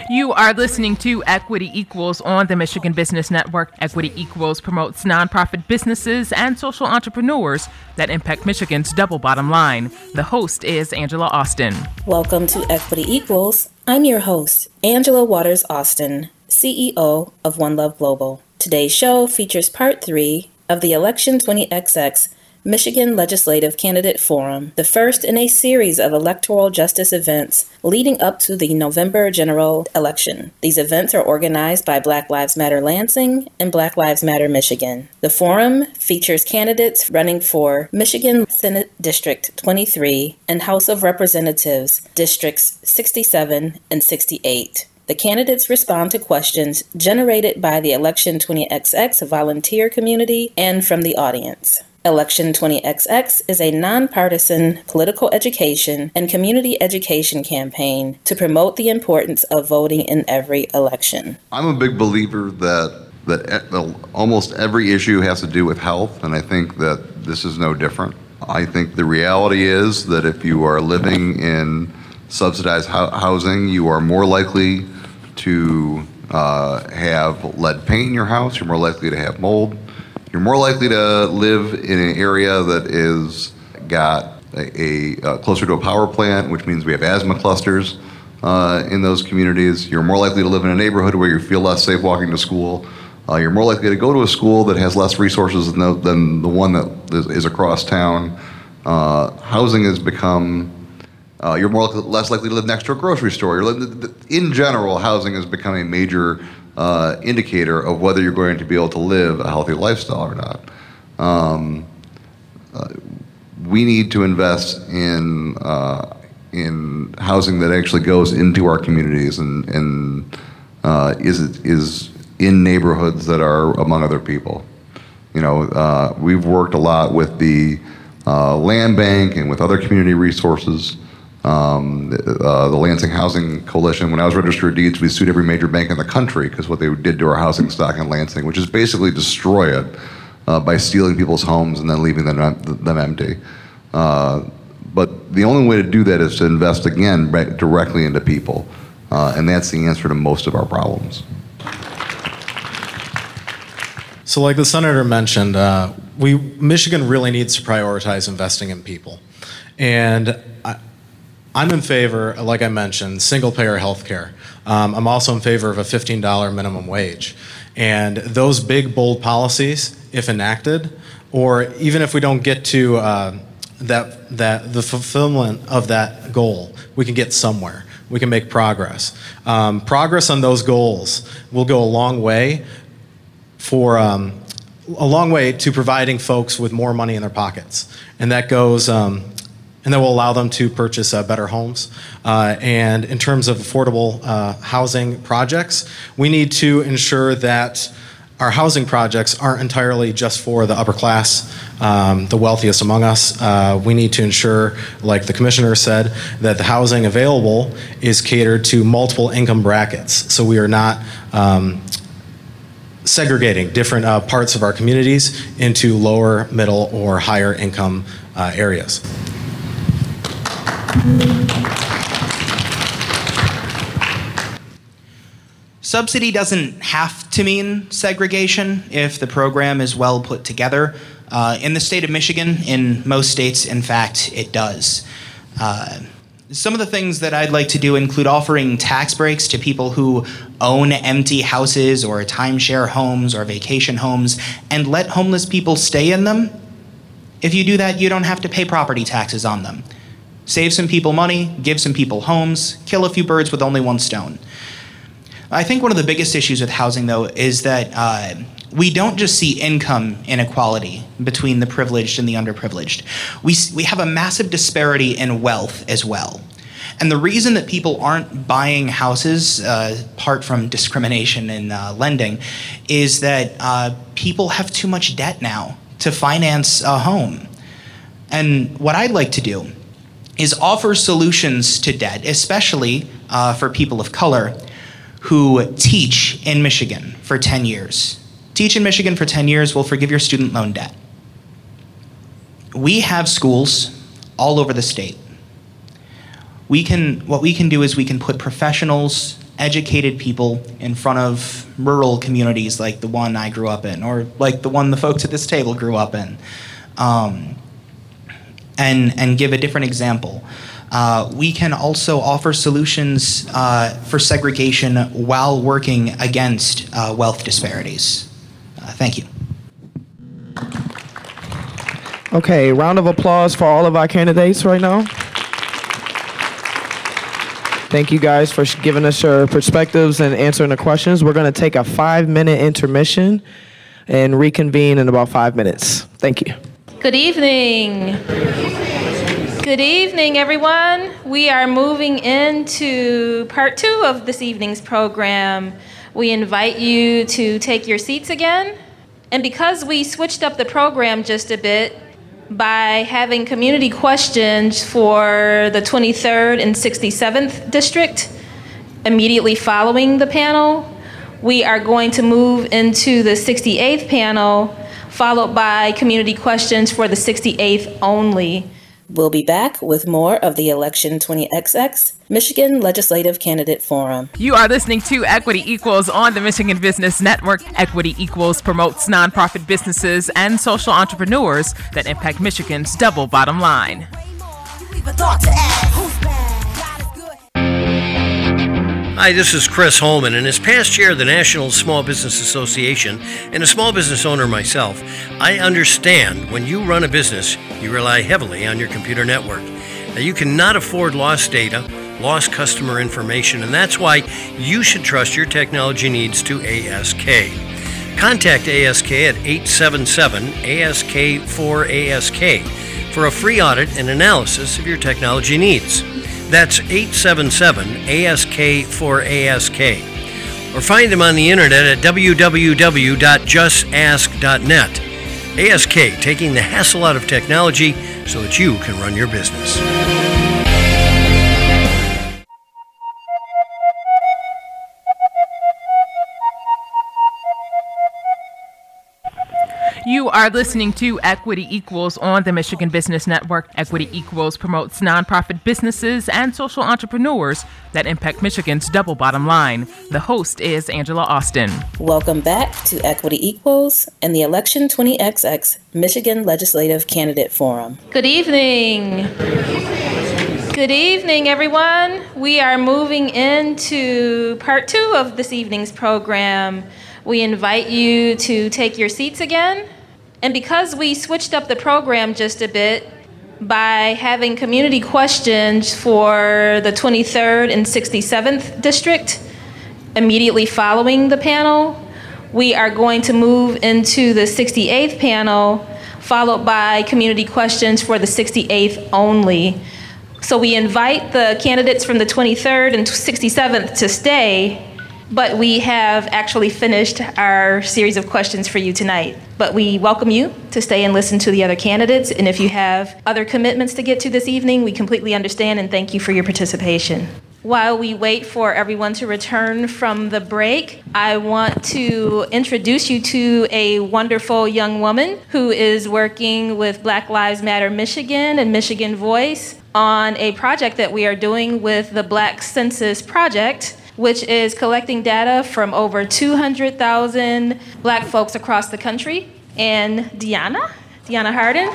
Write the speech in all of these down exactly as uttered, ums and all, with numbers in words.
You are listening to Equity Equals on the Michigan Business Network. Equity Equals promotes nonprofit businesses and social entrepreneurs that impact Michigan's double bottom line. The host is Angela Austin. Welcome to Equity Equals. I'm your host, Angela Waters Austin, C E O of One Love Global. Today's show features part three of the Election twenty X X Michigan Legislative Candidate Forum, the first in a series of electoral justice events leading up to the November general election. These events are organized by Black Lives Matter Lansing and Black Lives Matter Michigan. The forum features candidates running for Michigan Senate District twenty-three and House of Representatives Districts sixty-seven and sixty-eight. The candidates respond to questions generated by the Election twenty X X volunteer community and from the audience. Election twenty X X is a nonpartisan political education and community education campaign to promote the importance of voting in every election. I'm a big believer that that almost every issue has to do with health, and I think that this is no different. I think the reality is that if you are living in subsidized ho- housing, you are more likely to uh, have lead paint in your house, you're more likely to have mold. You're more likely to live in an area that is got a, a uh, closer to a power plant, which means we have asthma clusters uh, in those communities. You're more likely to live in a neighborhood where you feel less safe walking to school. Uh, you're more likely to go to a school that has less resources than the, than the one that is, is across town. Uh, housing has become, uh, you're more likely, less likely to live next to a grocery store. You're li- in general, housing has become a major Uh, indicator of whether you're going to be able to live a healthy lifestyle or not. Um, uh, we need to invest in uh, in housing that actually goes into our communities and, and uh, is is in neighborhoods that are among other people. You know, uh, we've worked a lot with the uh, land bank and with other community resources. Um, uh, the Lansing Housing Coalition, when I was registered of deeds, we sued every major bank in the country because what they did to our housing stock in Lansing, which is basically destroy it uh, by stealing people's homes and then leaving them, them empty. Uh, but the only way to do that is to invest, again, right, directly into people. Uh, and that's the answer to most of our problems. So like the Senator mentioned, uh, we Michigan really needs to prioritize investing in people. And I, I'm in favor, like I mentioned, single-payer health care. Um, I'm also in favor of a fifteen dollars minimum wage. And those big, bold policies, if enacted, or even if we don't get to uh, that, that the fulfillment of that goal, we can get somewhere. We can make progress. Um, progress on those goals will go a long way for um, a long way to providing folks with more money in their pockets. And that goes... Um, and that will allow them to purchase uh, better homes. Uh, and in terms of affordable uh, housing projects, we need to ensure that our housing projects aren't entirely just for the upper class, um, the wealthiest among us. Uh, we need to ensure, like the commissioner said, that the housing available is catered to multiple income brackets. So we are not um, segregating different uh, parts of our communities into lower, middle, or higher income uh, areas. Subsidy doesn't have to mean segregation if the program is well put together. Uh, in the state of Michigan, in most states, in fact, it does. Uh, some of the things that I'd like to do include offering tax breaks to people who own empty houses or timeshare homes or vacation homes and let homeless people stay in them. If you do that, you don't have to pay property taxes on them. Save some people money, give some people homes, kill a few birds with only one stone. I think one of the biggest issues with housing, though, is that uh, we don't just see income inequality between the privileged and the underprivileged. We, we have a massive disparity in wealth as well. And the reason that people aren't buying houses, uh, apart from discrimination in uh, lending, is that uh, people have too much debt now to finance a home. And what I'd like to do is offer solutions to debt, especially uh, for people of color who teach in Michigan for ten years. Teach in Michigan for ten years, we'll forgive your student loan debt. We have schools all over the state. We can, what we can do is we can put professionals educated people in front of rural communities like the one I grew up in, or like the one the folks at this table grew up in, um, and, and give a different example. Uh, we can also offer solutions uh, for segregation while working against uh, wealth disparities. Uh, thank you. Okay, round of applause for all of our candidates right now. Thank you guys for giving us your perspectives and answering the questions. We're going to take a five-minute intermission and reconvene in about five minutes. Thank you. Good evening. Good evening, everyone. We are moving into part two of this evening's program. We invite you to take your seats again. And because we switched up the program just a bit by having community questions for the twenty-third and sixty-seventh district immediately following the panel, we are going to move into the sixty-eighth panel, followed by community questions for the sixty-eighth only. We'll be back with more of the Election twenty X X Michigan Legislative Candidate Forum. You are listening to Equity Equals on the Michigan Business Network. Equity Equals promotes nonprofit businesses and social entrepreneurs that impact Michigan's double bottom line. Hi, this is Chris Holman, and as past chair of the National Small Business Association and a small business owner myself, I understand when you run a business, you rely heavily on your computer network. Now, you cannot afford lost data, lost customer information, and that's why you should trust your technology needs to A S K. Contact A S K at eight seven seven A S K four A S K for a free audit and analysis of your technology needs. That's eight seven seven A S K four A S K. Or find them on the internet at w w w dot just ask dot net. A S K, taking the hassle out of technology so that you can run your business. You are listening to Equity Equals on the Michigan Business Network. Equity Equals promotes nonprofit businesses and social entrepreneurs that impact Michigan's double bottom line. The host is Angela Austin. Welcome back to Equity Equals and the Election twenty X X Michigan Legislative Candidate Forum. Good evening. Good evening, everyone. We are moving into part two of this evening's program. We invite you to take your seats again. And because we switched up the program just a bit by having community questions for the twenty-third and sixty-seventh district immediately following the panel, we are going to move into the sixty-eighth panel, followed by community questions for the sixty-eighth only. So we invite the candidates from the twenty-third and sixty-seventh to stay, but we have actually finished our series of questions for you tonight. But we welcome you to stay and listen to the other candidates. And if you have other commitments to get to this evening, we completely understand and thank you for your participation. While we wait for everyone to return from the break, I want to introduce you to a wonderful young woman who is working with Black Lives Matter Michigan and Michigan Voice on a project that we are doing with the Black Census Project, which is collecting data from over two hundred thousand Black folks across the country. And Deanna, Deanna Harden.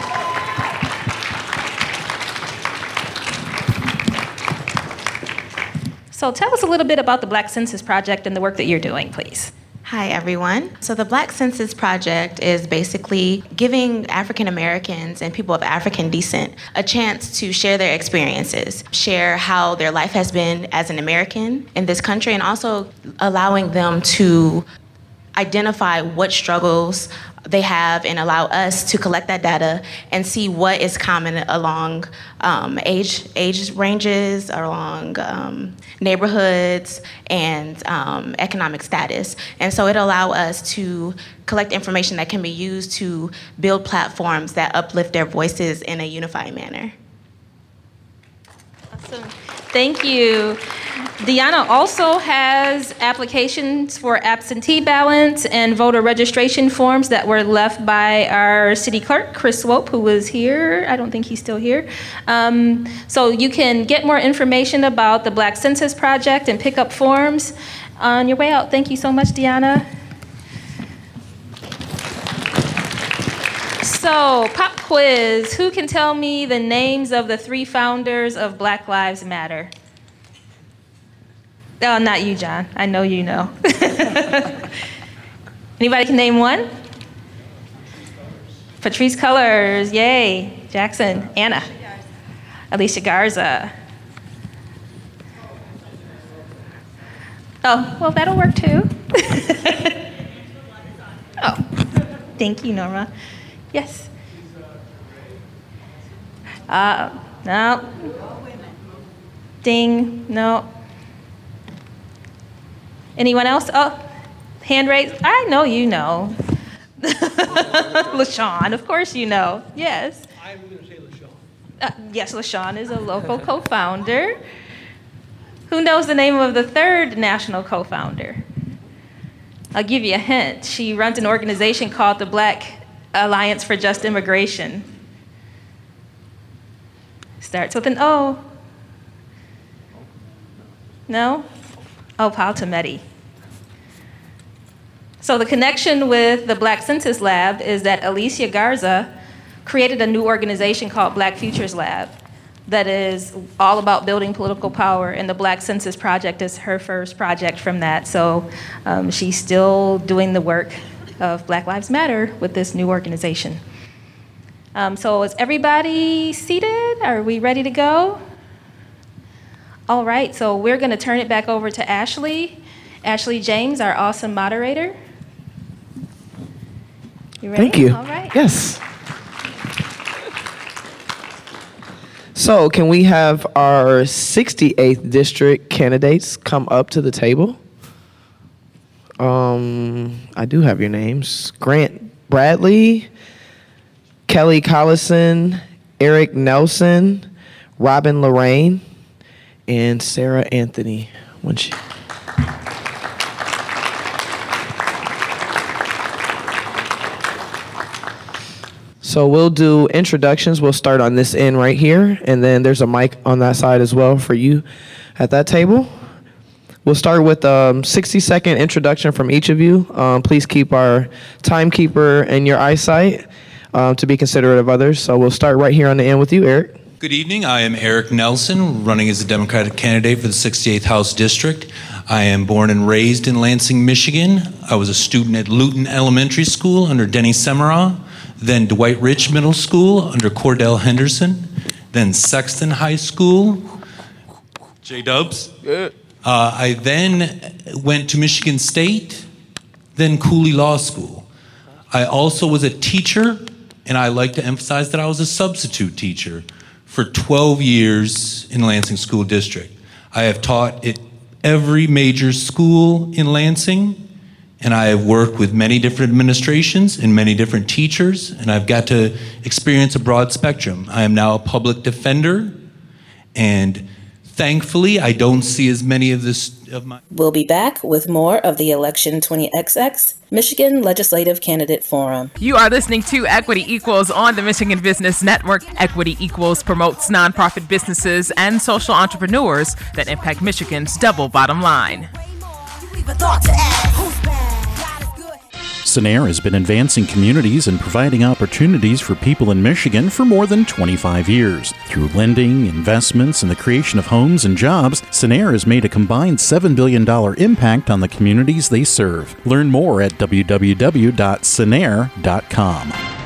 So tell us a little bit about the Black Census Project and the work that you're doing, please. Hi, everyone. So the Black Census Project is basically giving African Americans and people of African descent a chance to share their experiences, share how their life has been as an American in this country, and also allowing them to identify what struggles they have and allow us to collect that data and see what is common along um, age age ranges, along um, neighborhoods, and um, economic status. And so it allow us to collect information that can be used to build platforms that uplift their voices in a unified manner. Awesome. Thank you. Deanna also has applications for absentee ballots and voter registration forms that were left by our city clerk, Chris Swope, who was here. I don't think he's still here. Um, so you can get more information about the Black Census Project and pick up forms on your way out. Thank you so much, Deanna. So, pop quiz. Who can tell me the names of the three founders of Black Lives Matter? Oh, not you, John. I know you know. Anybody can name one? Patrisse Cullors, yay. Jackson, Anna. Alicia Garza. Oh, well, that'll work too. Oh, thank you, Norma. Yes. Uh, no. Ding, no. Anyone else? Oh, hand raised. I know you know. LaShawn, of course you know. Yes. I was going to say LaShawn. Uh, yes, LaShawn is a local co-founder. Who knows the name of the third national co-founder? I'll give you a hint. She runs an organization called the Black Alliance for Just Immigration. Starts with an O. No? Oh, Paul Tometi. So the connection with the Black Census Lab is that Alicia Garza created a new organization called Black Futures Lab that is all about building political power, and the Black Census Project is her first project from that. So um, she's still doing the work of Black Lives Matter with this new organization. Um, so is everybody seated? Are we ready to go? All right, so we're going to turn it back over to Ashley. Ashley James, our awesome moderator. You ready? Thank you. All right. Yes. So can we have our sixty-eighth district candidates come up to the table? Um, I do have your names. Grant Bradley, Kelly Collison, Eric Nelson, Robin Lorraine, and Sarah Anthony. When she... So we'll do introductions. We'll start on this end right here, and then there's a mic on that side as well for you at that table. We'll start with a um, sixty second introduction from each of you. Um, please keep our timekeeper in your eyesight um, to be considerate of others. So we'll start right here on the end with you, Eric. Good evening. I am Eric Nelson, running as a Democratic candidate for the sixty-eighth House District. I am born and raised in Lansing, Michigan. I was a student at Luton Elementary School under Denny Semara, then Dwight Rich Middle School under Cordell Henderson, then Sexton High School, J-Dubs. Yeah. Uh, I then went to Michigan State, then Cooley Law School. I also was a teacher, and I like to emphasize that I was a substitute teacher for twelve years in Lansing School District. I have taught at every major school in Lansing, and I have worked with many different administrations and many different teachers, and I've got to experience a broad spectrum. I am now a public defender, and thankfully, I don't see as many of this of my... We'll be back with more of the Election twenty X X Michigan Legislative Candidate Forum. You are listening to Equity Equals on the Michigan Business Network. Equity Equals promotes nonprofit businesses and social entrepreneurs that impact Michigan's double bottom line. SENER has been advancing communities and providing opportunities for people in Michigan for more than twenty-five years. Through lending, investments, and the creation of homes and jobs, SENER has made a combined seven billion dollars impact on the communities they serve. Learn more at w w w dot sener dot com.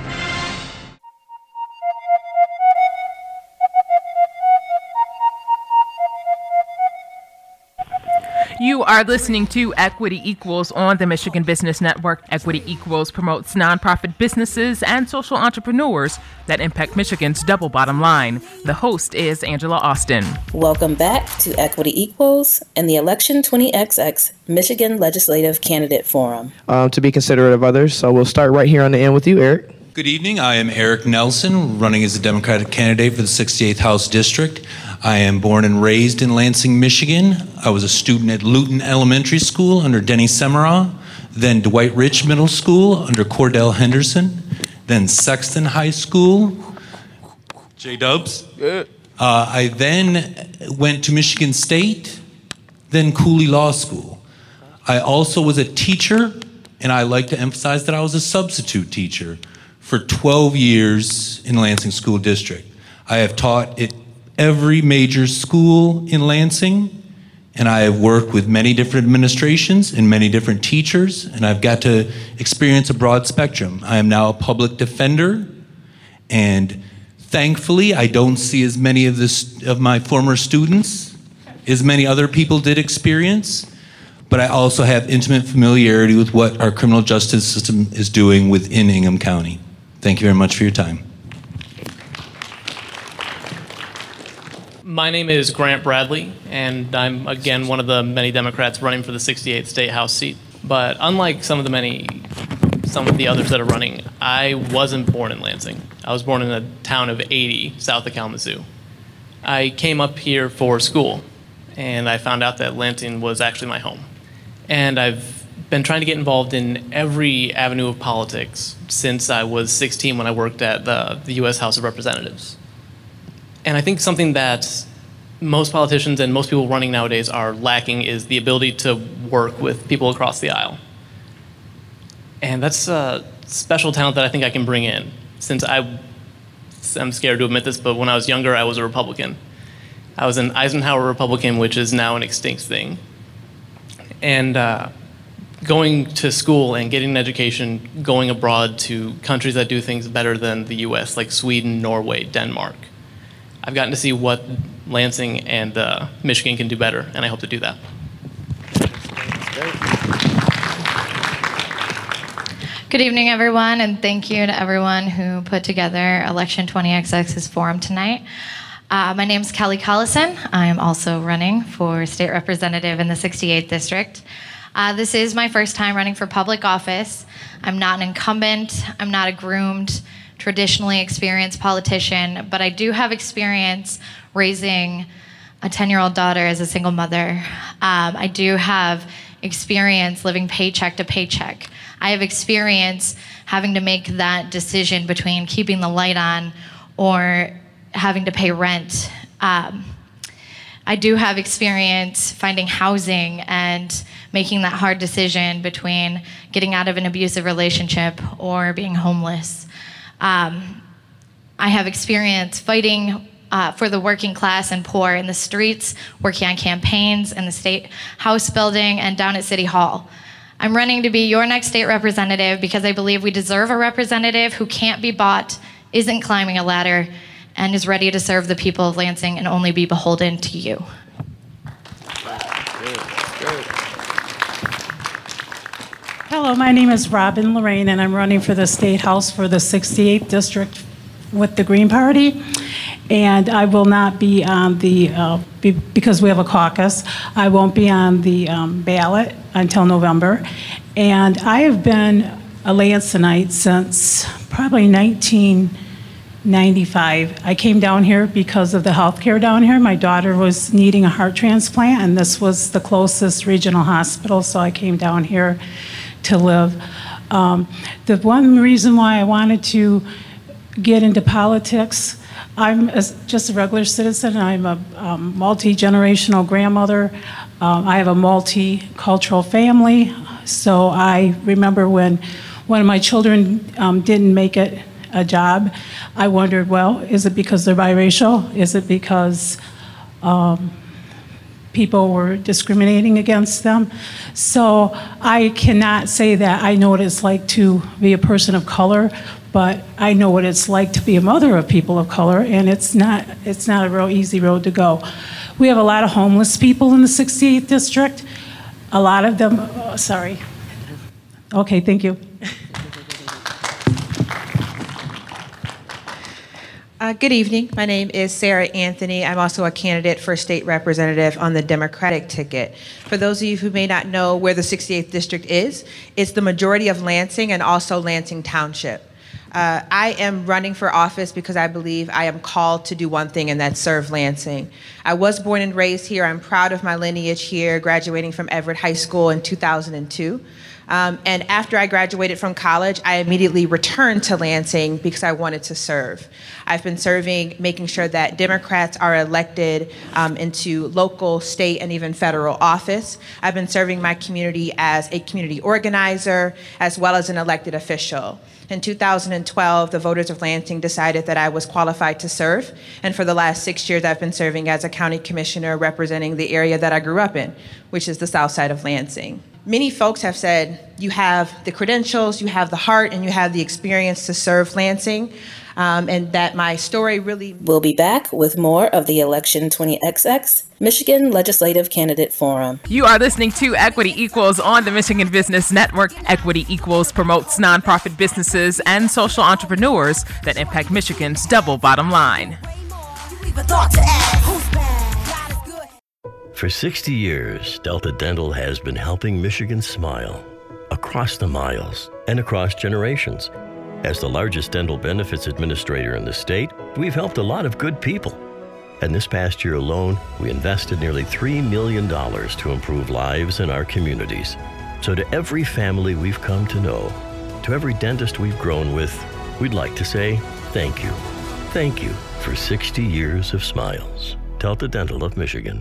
You are listening to Equity Equals on the Michigan Business Network. Equity Equals promotes nonprofit businesses and social entrepreneurs that impact Michigan's double bottom line. The host is Angela Austin. Welcome back to Equity Equals and the Election twenty X X Michigan Legislative Candidate Forum. Um, to be considerate of others, so we'll start right here on the end with you, Eric. Good evening. I am Eric Nelson, running as a Democratic candidate for the sixty-eighth House District. I am born and raised in Lansing, Michigan. I was a student at Luton Elementary School under Denny Semara, then Dwight Rich Middle School under Cordell Henderson, then Sexton High School, J-Dubs. Uh, I then went to Michigan State, then Cooley Law School. I also was a teacher, and I like to emphasize that I was a substitute teacher for twelve years in Lansing School District. I have taught at every major school in Lansing, and I have worked with many different administrations and many different teachers, and I've got to experience a broad spectrum. I am now a public defender, and thankfully I don't see as many of, this, of my former students as many other people did experience, but I also have intimate familiarity with what our criminal justice system is doing within Ingham County. Thank you very much for your time. My name is Grant Bradley, and I'm, again, one of the many Democrats running for the sixty-eighth State House seat. But unlike some of the many, some of the others that are running, I wasn't born in Lansing. I was born in a town of eighty south of Kalamazoo. I came up here for school, and I found out that Lansing was actually my home. And I've been trying to get involved in every avenue of politics since I was sixteen when I worked at the, the U S House of Representatives. And I think something that most politicians and most people running nowadays are lacking is the ability to work with people across the aisle. And that's a special talent that I think I can bring in. Since I, I'm scared to admit this, but when I was younger, I was a Republican. I was an Eisenhower Republican, which is now an extinct thing. And uh, going to school and getting an education, going abroad to countries that do things better than the U S, like Sweden, Norway, Denmark. I've gotten to see what Lansing and uh, Michigan can do better, and I hope to do that. Good evening, everyone, and thank you to everyone who put together Election twenty X X's forum tonight. Uh, my name is Kelly Collison. I am also running for state representative in the sixty-eighth District. Uh, this is my first time running for public office. I'm not an incumbent. I'm not a groomed, traditionally experienced politician, but I do have experience raising a ten-year-old daughter as a single mother. Um, I do have experience living paycheck to paycheck. I have experience having to make that decision between keeping the light on or having to pay rent. Um, I do have experience finding housing and making that hard decision between getting out of an abusive relationship or being homeless. Um, I have experience fighting uh, for the working class and poor in the streets, working on campaigns in the State House building and down at City Hall. I'm running to be your next state representative because I believe we deserve a representative who can't be bought, isn't climbing a ladder, and is ready to serve the people of Lansing and only be beholden to you. Hello, my name is Robin Lorraine, and I'm running for the State House for the sixty-eighth District with the Green Party. And I will not be on the, uh, be, because we have a caucus, I won't be on the um, ballot until November. And I have been a Lansingite since probably nineteen ninety-five. I came down here because of the health care down here. My daughter was needing a heart transplant, and this was the closest regional hospital, so I came down here to live. Um, the one reason why I wanted to get into politics, I'm a, just a regular citizen. I'm a um, multi-generational grandmother. Um, I have a multicultural family, so I remember when one of my children um, didn't make it a job, I wondered, well, is it because they're biracial? Is it because um, people were discriminating against them? So I cannot say that I know what it's like to be a person of color, but I know what it's like to be a mother of people of color, and it's not it's not a real easy road to go. We have a lot of homeless people in the sixty-eighth District. A lot of them, oh, sorry. Okay, thank you. Uh, good evening. My name is Sarah Anthony. I'm also a candidate for state representative on the Democratic ticket. For those of you who may not know where the sixty-eighth District is, it's the majority of Lansing and also Lansing Township. Uh, I am running for office because I believe I am called to do one thing, and that's serve Lansing. I was born and raised here. I'm proud of my lineage here, graduating from Everett High School in two thousand two. Um, and after I graduated from college, I immediately returned to Lansing because I wanted to serve. I've been serving, making sure that Democrats are elected um, into local, state, and even federal office. I've been serving my community as a community organizer, as well as an elected official. In two thousand twelve, the voters of Lansing decided that I was qualified to serve, and for the last six years, I've been serving as a county commissioner representing the area that I grew up in, which is the south side of Lansing. Many folks have said, you have the credentials, you have the heart, and you have the experience to serve Lansing, um, and that my story really... We'll be back with more of the Election twenty X X Michigan Legislative Candidate Forum. You are listening to Equity Equals on the Michigan Business Network. Equity Equals promotes nonprofit businesses and social entrepreneurs that impact Michigan's double bottom line. For sixty years, Delta Dental has been helping Michigan smile across the miles and across generations. As the largest dental benefits administrator in the state, we've helped a lot of good people. And this past year alone, we invested nearly three million dollars to improve lives in our communities. So to every family we've come to know, to every dentist we've grown with, we'd like to say thank you. Thank you for sixty years of smiles. Delta Dental of Michigan.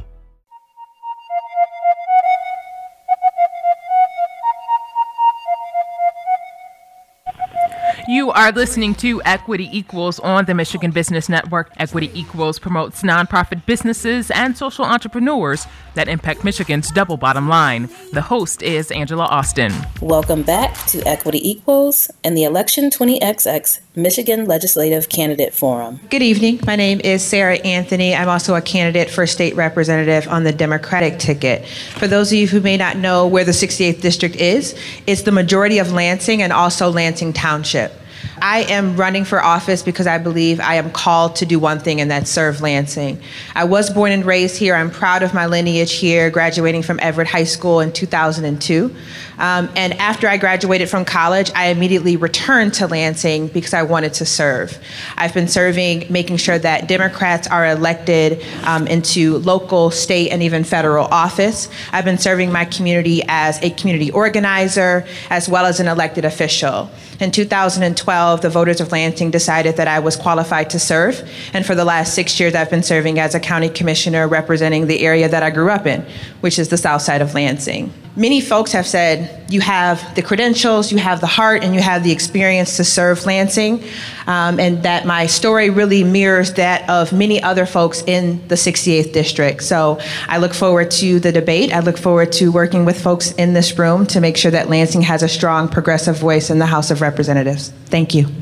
You are listening to Equity Equals on the Michigan Business Network. Equity Equals promotes nonprofit businesses and social entrepreneurs that impact Michigan's double bottom line. The host is Angela Austin. Welcome back to Equity Equals and the Election twenty X X Michigan Legislative Candidate Forum. Good evening. My name is Sarah Anthony. I'm also a candidate for state representative on the Democratic ticket. For those of you who may not know where the sixty-eighth district is, it's the majority of Lansing and also Lansing Township. I am running for office because I believe I am called to do one thing, and that's serve Lansing. I was born and raised here. I'm proud of my lineage here, graduating from Everett High School in two thousand two. Um, and after I graduated from college, I immediately returned to Lansing because I wanted to serve. I've been serving, making sure that Democrats are elected um, into local, state, and even federal office. I've been serving my community as a community organizer, as well as an elected official. In two thousand twelve, the voters of Lansing decided that I was qualified to serve, and for the last six years, I've been serving as a county commissioner representing the area that I grew up in, which is the south side of Lansing. Many folks have said, you have the credentials, you have the heart, and you have the experience to serve Lansing, um, and that my story really mirrors that of many other folks in the sixty-eighth district. So I look forward to the debate. I look forward to working with folks in this room to make sure that Lansing has a strong progressive voice in the House of Representatives. Thank you.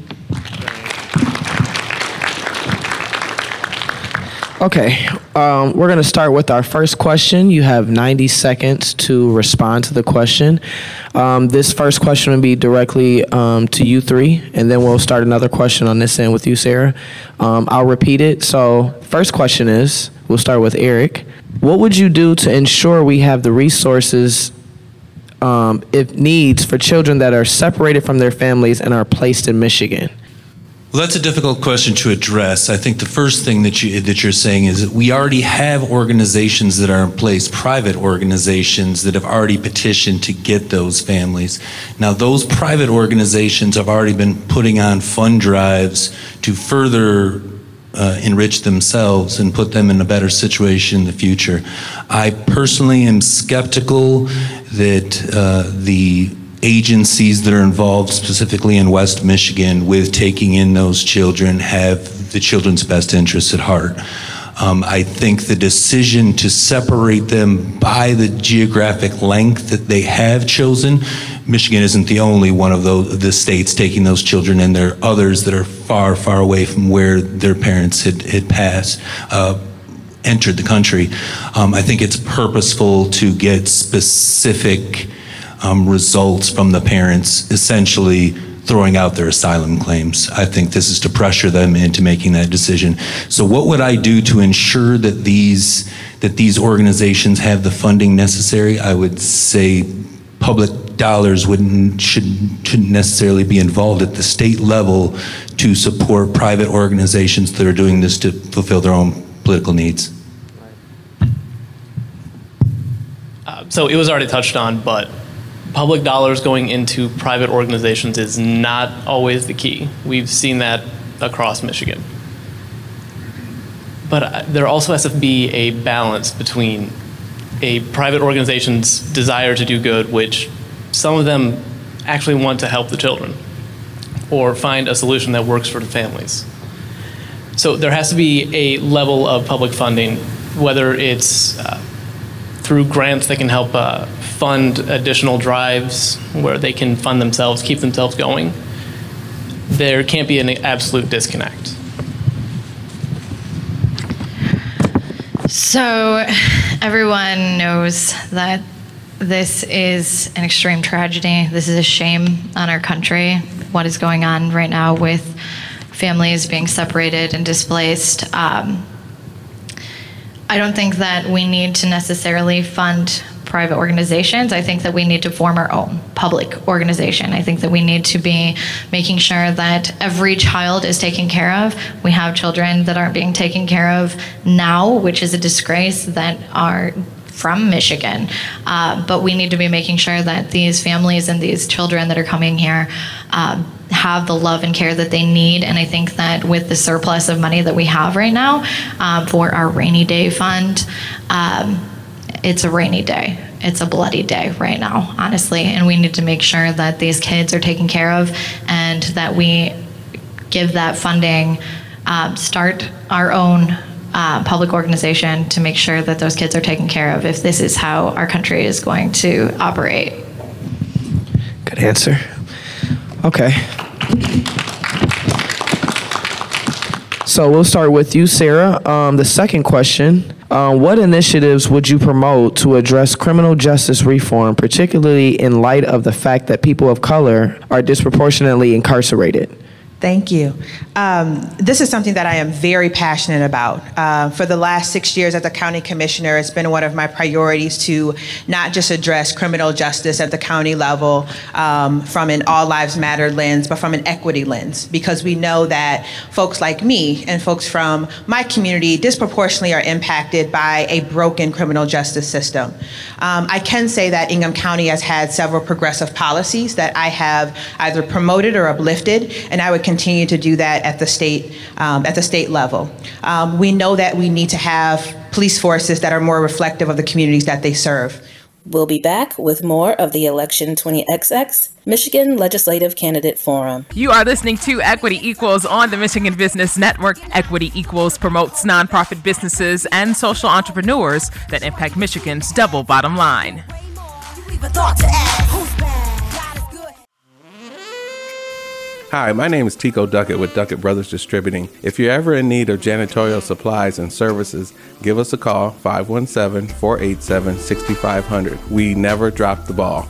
Okay, um, we're going to start with our first question. You have ninety seconds to respond to the question. Um, this first question will be directly um, to you three, and then we'll start another question on this end with you, Sarah. Um, I'll repeat it. So first question is, we'll start with Eric. What would you do to ensure we have the resources, um, if needs, for children that are separated from their families and are placed in Michigan? Well, that's a difficult question to address. I think the first thing that you that you're saying is that we already have organizations that are in place, private organizations that have already petitioned to get those families. Now, those private organizations have already been putting on fund drives to further uh, enrich themselves and put them in a better situation in the future. I personally am skeptical that uh, the agencies that are involved specifically in West Michigan with taking in those children have the children's best interests at heart. Um, I think the decision to separate them by the geographic length that they have chosen, Michigan isn't the only one of those the states taking those children, and there are others that are far, far away from where their parents had, had passed. Uh, entered the country. Um, I think it's purposeful to get specific Um, results from the parents essentially throwing out their asylum claims. I think this is to pressure them into making that decision. So what would I do to ensure that these that these organizations have the funding necessary? I would say public dollars wouldn't shouldn't, shouldn't necessarily be involved at the state level to support private organizations that are doing this to fulfill their own political needs? Uh, so it was already touched on, but public dollars going into private organizations is not always the key. We've seen that across Michigan. But there also has to be a balance between a private organization's desire to do good, which some of them actually want to help the children or find a solution that works for the families. So there has to be a level of public funding, whether it's uh, through grants that can help uh, fund additional drives where they can fund themselves, keep themselves going. There can't be an absolute disconnect. So everyone knows that this is an extreme tragedy. This is a shame on our country, what is going on right now with families being separated and displaced. Um, I don't think that we need to necessarily fund private organizations. I think that we need to form our own public organization. I think that we need to be making sure that every child is taken care of. We have children that aren't being taken care of now, which is a disgrace, that are from Michigan. Uh, but we need to be making sure that these families and these children that are coming here uh, have the love and care that they need. And I think that with the surplus of money that we have right now um, for our rainy day fund, um, it's a rainy day. It's a bloody day right now, honestly. And we need to make sure that these kids are taken care of and that we give that funding, um, start our own uh, public organization to make sure that those kids are taken care of if this is how our country is going to operate. Good answer. Okay. So we'll start with you, Sarah. Um, the second question, uh, what initiatives would you promote to address criminal justice reform, particularly in light of the fact that people of color are disproportionately incarcerated? Thank you. Um, this is something that I am very passionate about. Uh, for the last six years as a county commissioner, it's been one of my priorities to not just address criminal justice at the county level um, from an all lives matter lens, but from an equity lens, because we know that folks like me and folks from my community disproportionately are impacted by a broken criminal justice system. Um, I can say that Ingham County has had several progressive policies that I have either promoted or uplifted, and I would continue to do that at the state um, at the state level. Um, we know that we need to have police forces that are more reflective of the communities that they serve. We'll be back with more of the Election twenty X X Michigan Legislative Candidate Forum. You are listening to Equity Equals on the Michigan Business Network. Equity Equals promotes nonprofit businesses and social entrepreneurs that impact Michigan's double bottom line. Hi, my name is Tico Duckett with Duckett Brothers Distributing. If you're ever in need of janitorial supplies and services, give us a call, five one seven, four eight seven, six five zero zero. We never drop the ball.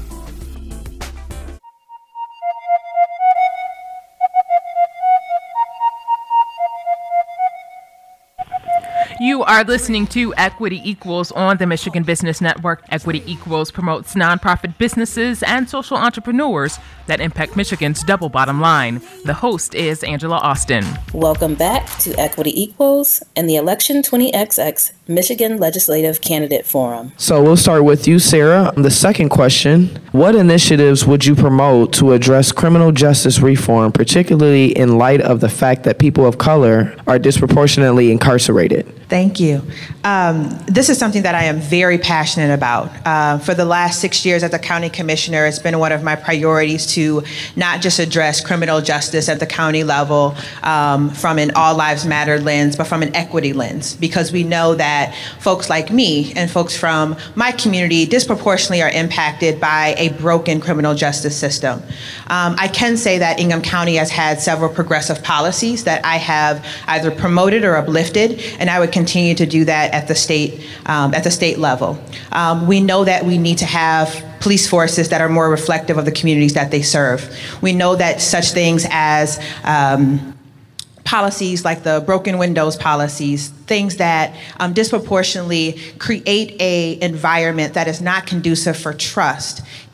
You are listening to Equity Equals on the Michigan Business Network. Equity Equals promotes nonprofit businesses and social entrepreneurs that impact Michigan's double bottom line. The host is Angela Austin. Welcome back to Equity Equals and the Election twenty X X Michigan Legislative Candidate Forum. So we'll start with you, Sarah. The second question, what initiatives would you promote to address criminal justice reform, particularly in light of the fact that people of color are disproportionately incarcerated? Thank you. Um, this is something that I am very passionate about. Uh, for the last six years as a county commissioner, it's been one of my priorities to not just address criminal justice at the county level um, from an all lives matter lens, but from an equity lens, because we know that folks like me and folks from my community disproportionately are impacted by a broken criminal justice system. Um, I can say that Ingham County has had several progressive policies that I have either promoted or uplifted, and I would continue to do that at the state um, at the state level. Um, we know that we need to have police forces that are more reflective of the communities that they serve. We know that such things as um, policies like the broken windows policies, things that um, disproportionately create a environment that is not conducive for trust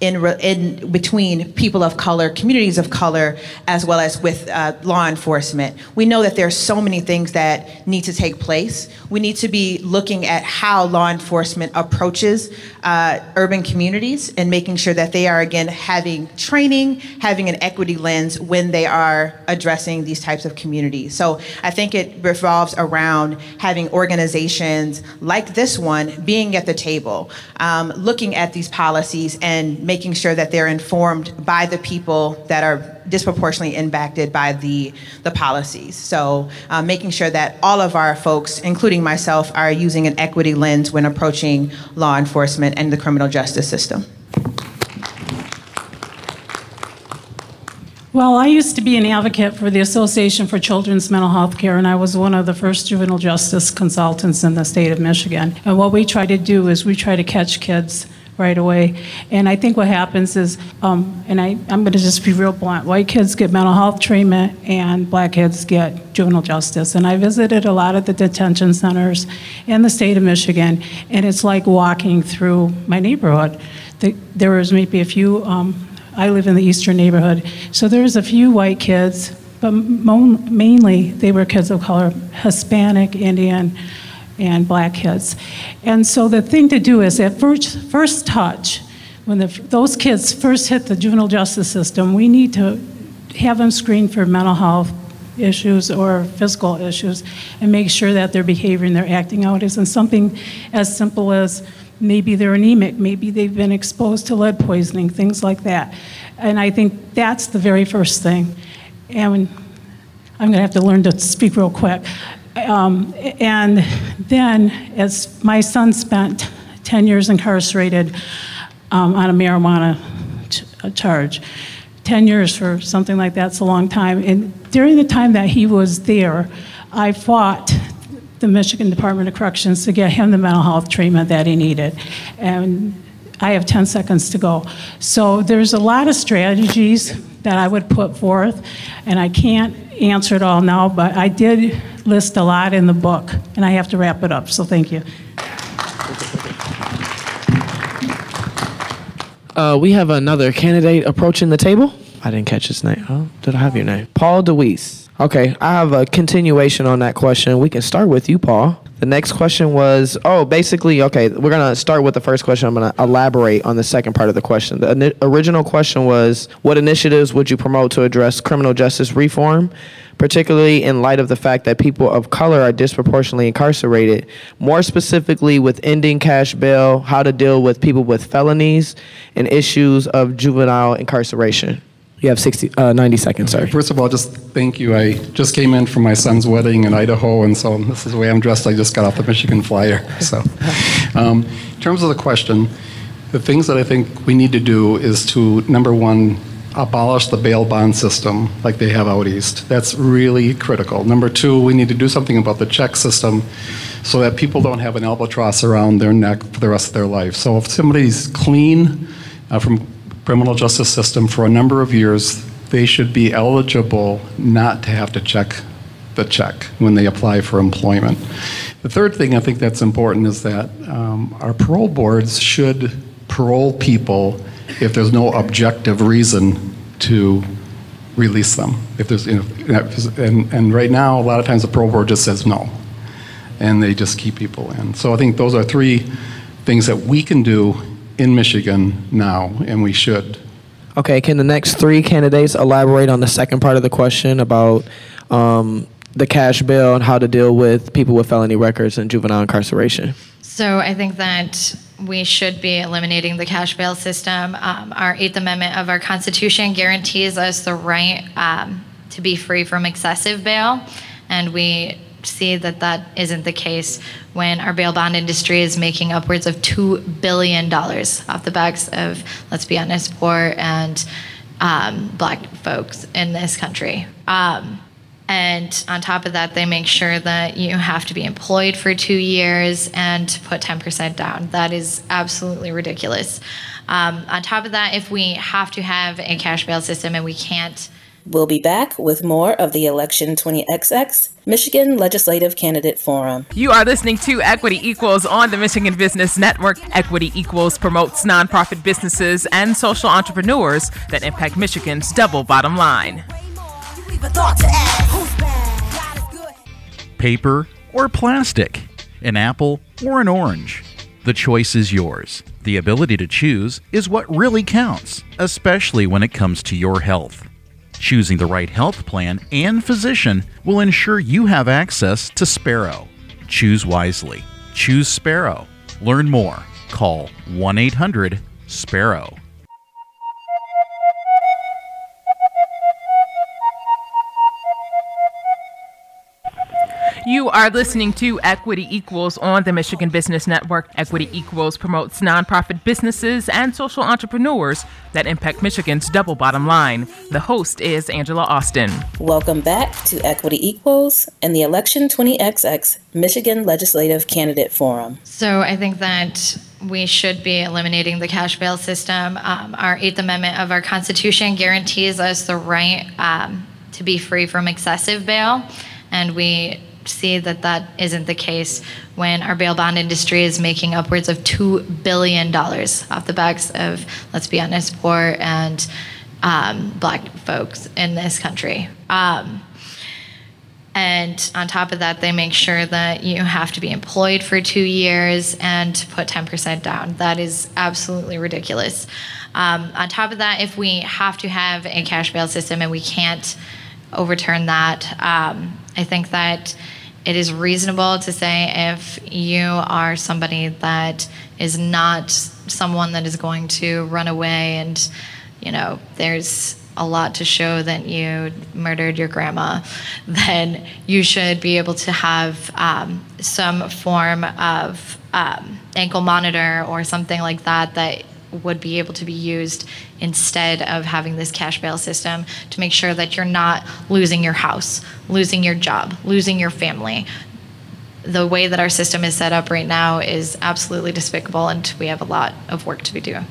in, re- in between people of color, communities of color, as well as with uh, law enforcement. We know that there's so many things that need to take place. We need to be looking at how law enforcement approaches uh, urban communities and making sure that they are, again, having training, having an equity lens when they are addressing these types of communities. So I think it revolves around having organizations like this one being at the table, um, looking at these policies and making sure that they're informed by the people that are disproportionately impacted by the, the policies. So uh, making sure that all of our folks, including myself, are using an equity lens when approaching law enforcement and the criminal justice system. Well, I used to be an advocate for the Association for Children's Mental Health Care, and I was one of the first juvenile justice consultants in the state of Michigan. And what we try to do is we try to catch kids right away. And I think what happens is, um, and I, I'm going to just be real blunt, white kids get mental health treatment and black kids get juvenile justice. And I visited a lot of the detention centers in the state of Michigan, and it's like walking through my neighborhood. The, there was maybe a few, um, I live in the eastern neighborhood, so there's a few white kids, but mo- mainly they were kids of color, Hispanic, Indian, and black kids. And so the thing to do is at first, first touch, when the, those kids first hit the juvenile justice system, we need to have them screened for mental health issues or physical issues and make sure that their behavior and their acting out isn't something as simple as maybe they're anemic, maybe they've been exposed to lead poisoning, things like that. And I think that's the very first thing. And I'm gonna have to learn to speak real quick. Um, and then, as my son spent ten years incarcerated um, on a marijuana ch- a charge, ten years for something like that's a long time. And during the time that he was there, I fought the Michigan Department of Corrections to get him the mental health treatment that he needed. And I have ten seconds to go. So there's a lot of strategies that I would put forth, and I can't answer it all now, but I did list a lot in the book, and I have to wrap it up, so thank you. Uh, we have another candidate approaching the table. I didn't catch his name. Oh, did I have your name? Paul DeWeese. Okay, I have a continuation on that question. We can start with you, Paul. The next question was, oh, basically, okay, we're going to start with the first question. I'm going to elaborate on the second part of the question. The ni- original question was, what initiatives would you promote to address criminal justice reform, particularly in light of the fact that people of color are disproportionately incarcerated, more specifically with ending cash bail, how to deal with people with felonies, and issues of juvenile incarceration? You have sixty, uh, ninety seconds, sir. First of all, just thank you. I just came in from my son's wedding in Idaho, and so this is the way I'm dressed. I just got off the Michigan Flyer. So, um, in terms of the question, the things that I think we need to do is to, number one, abolish the bail bond system like they have out east. That's really critical. Number two, we need to do something about the check system so that people don't have an albatross around their neck for the rest of their life. So if somebody's clean uh, from criminal justice system for a number of years, they should be eligible not to have to check the check when they apply for employment. The third thing I think that's important is that um, our parole boards should parole people if there's no objective reason to release them. If there's, you know, and, and right now, a lot of times the parole board just says no, and they just keep people in. So I think those are three things that we can do in Michigan now, and we should. Okay, can the next three candidates elaborate on the second part of the question about um, the cash bail and how to deal with people with felony records and juvenile incarceration? So I think that we should be eliminating the cash bail system. Um, our Eighth Amendment of our Constitution guarantees us the right um, to be free from excessive bail, and we see that that isn't the case when our bail bond industry is making upwards of two billion dollars off the backs of, let's be honest, poor and um, black folks in this country. Um, and on top of that, they make sure that you have to be employed for two years and put ten percent down. That is absolutely ridiculous. Um, on top of that, if we have to have a cash bail system and we can't We'll be back with more of the Election twenty X X Michigan Legislative Candidate Forum. You are listening to Equity Equals on the Michigan Business Network. Equity Equals promotes nonprofit businesses and social entrepreneurs that impact Michigan's double bottom line. Paper or plastic? An apple or an orange? The choice is yours. The ability to choose is what really counts, especially when it comes to your health. Choosing the right health plan and physician will ensure you have access to Sparrow. Choose wisely. Choose Sparrow. Learn more. Call one eight hundred Sparrow. You are listening to Equity Equals on the Michigan Business Network. Equity Equals promotes nonprofit businesses and social entrepreneurs that impact Michigan's double bottom line. The host is Angela Austin. Welcome back to Equity Equals and the Election twenty X X Michigan Legislative Candidate Forum. So I think that we should be eliminating the cash bail system. Um, our Eighth Amendment of our Constitution guarantees us the right um, to be free from excessive bail, and we see that that isn't the case when our bail bond industry is making upwards of two billion dollars off the backs of, let's be honest, poor and um, black folks in this country. Um, and on top of that, they make sure that you have to be employed for two years and put ten percent down. That is absolutely ridiculous. Um, on top of that, if we have to have a cash bail system and we can't overturn that, um, I think that it is reasonable to say if you are somebody that is not someone that is going to run away and, you know, there's a lot to show that you murdered your grandma, then you should be able to have um, some form of um, ankle monitor or something like that that would be able to be used instead of having this cash bail system to make sure that you're not losing your house, losing your job, losing your family. The way that our system is set up right now is absolutely despicable, and we have a lot of work to be doing.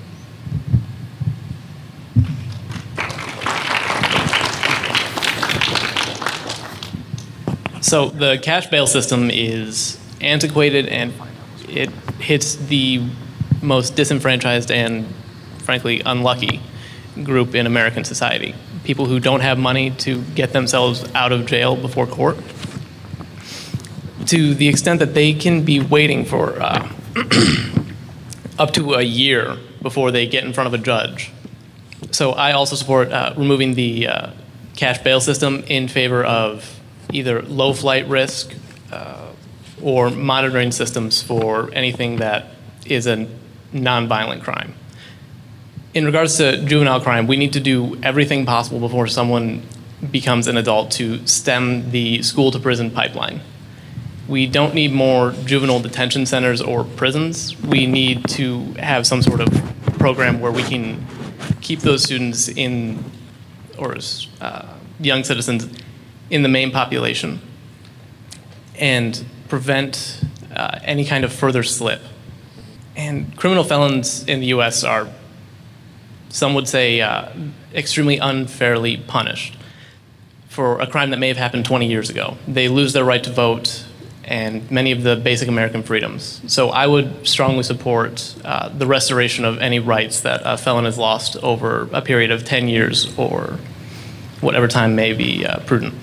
So the cash bail system is antiquated, and it hits the most disenfranchised and, frankly, unlucky group in American society. People who don't have money to get themselves out of jail before court, to the extent that they can be waiting for uh, up to a year before they get in front of a judge. So I also support uh, removing the uh, cash bail system in favor of either low flight risk uh, or monitoring systems for anything that is a nonviolent crime. In regards to juvenile crime, we need to do everything possible before someone becomes an adult to stem the school to prison pipeline. We don't need more juvenile detention centers or prisons. We need to have some sort of program where we can keep those students in, or uh, young citizens in the main population and prevent uh, any kind of further slip. And criminal felons in the U S are, some would say, uh, extremely unfairly punished for a crime that may have happened twenty years ago. They lose their right to vote and many of the basic American freedoms. So I would strongly support uh, the restoration of any rights that a felon has lost over a period of ten years or whatever time may be uh, prudent.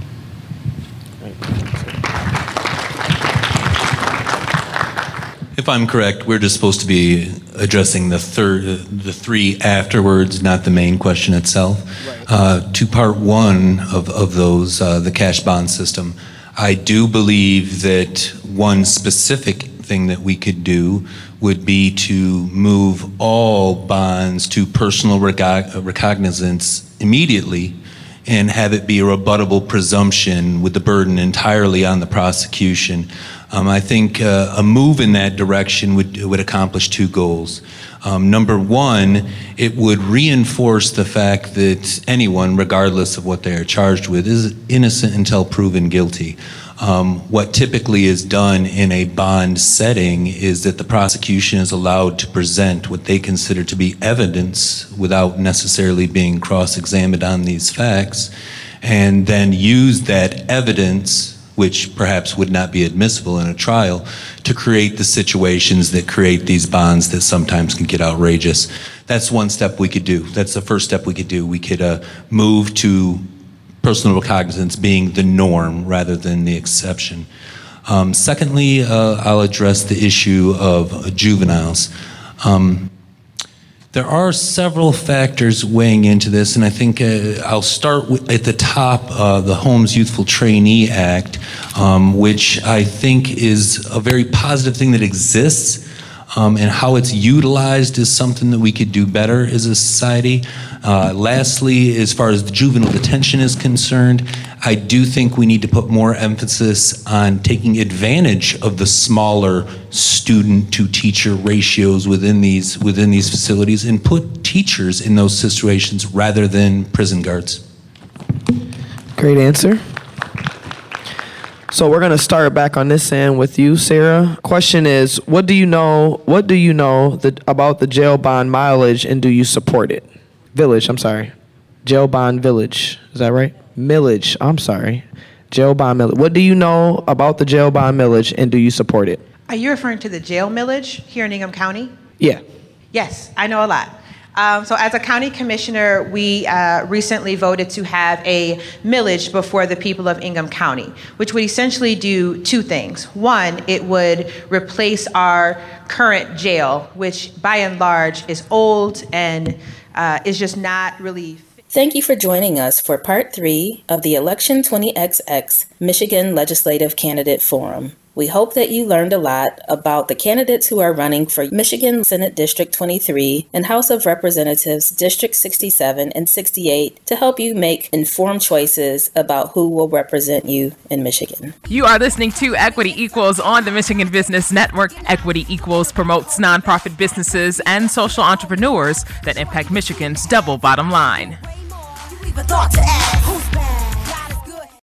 If I'm correct, we're just supposed to be addressing the third, the three afterwards, not the main question itself. Right. Uh, to part one of, of those, uh, the cash bond system, I do believe that one specific thing that we could do would be to move all bonds to personal recog- recognizance immediately and have it be a rebuttable presumption with the burden entirely on the prosecution. Um, I think uh, a move in that direction would would accomplish two goals. Um, number one, it would reinforce the fact that anyone, regardless of what they are charged with, is innocent until proven guilty. Um, what typically is done in a bond setting is that the prosecution is allowed to present what they consider to be evidence without necessarily being cross-examined on these facts, and then use that evidence, which perhaps would not be admissible in a trial, to create the situations that create these bonds that sometimes can get outrageous. That's one step we could do. That's the first step we could do. We could uh, move to personal recognizance being the norm rather than the exception. Um, secondly, uh, I'll address the issue of uh, juveniles. Um, there are several factors weighing into this, and I think uh, I'll start with, at the top, uh, the Homes Youthful Trainee Act, um, which I think is a very positive thing that exists. Um, and how it's utilized is something that we could do better as a society. Uh, lastly, as far as the juvenile detention is concerned, I do think we need to put more emphasis on taking advantage of the smaller student-to-teacher ratios within these within these facilities and put teachers in those situations rather than prison guards. Great answer. So we're going to start back on this end with you, Sarah. Question is, what do you know, what do you know the, about the jail bond mileage, and do you support it? Village, I'm sorry. Jail bond village. Is that right? Millage, I'm sorry. Jail bond millage. What do you know about the jail bond millage, and do you support it? Are you referring to the jail millage here in Ingham County? Yeah. Yes, I know a lot. Um, so as a county commissioner, we uh, recently voted to have a millage before the people of Ingham County, which would essentially do two things. One, it would replace our current jail, which by and large is old and uh, is just not really... Thank you for joining us for part three of the Election twenty X X Michigan Legislative Candidate Forum. We hope that you learned a lot about the candidates who are running for Michigan Senate District twenty-three and House of Representatives District sixty-seven and sixty-eight to help you make informed choices about who will represent you in Michigan. You are listening to Equity Equals on the Michigan Business Network. Equity Equals promotes nonprofit businesses and social entrepreneurs that impact Michigan's double bottom line. Leave a thought to add. Who's bad?